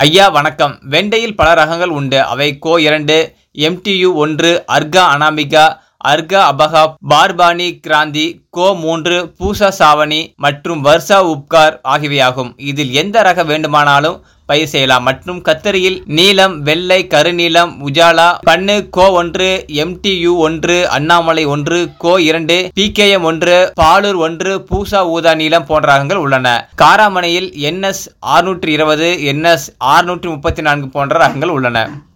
ஐயா வணக்கம். வெண்டையில் பல ரகங்கள் உண்டு. அவை கோ 2, MTU 1, அர்கா அனாமிகா, அர்கா அபகா, பார்பானி கிராந்தி, கோ 3, பூசா சாவணி மற்றும் வர்சா உப்கார் ஆகியவையாகும். இதில் எந்த ரக வேண்டுமானாலும் பயிர் செய்யலாம். மற்றும் கத்தரியில் நீலம், வெள்ளை, கருநீலம், உஜாலா, பண்ணு, கோ 1, MTU 1, அண்ணாமலை 1, கோ 2, PKM 1, பாலூர் 1, பூசா ஊதா நீலம் போன்ற ரகங்கள் உள்ளன. காராமணியில் NS 620, NS 634 போன்ற ரகங்கள் உள்ளன.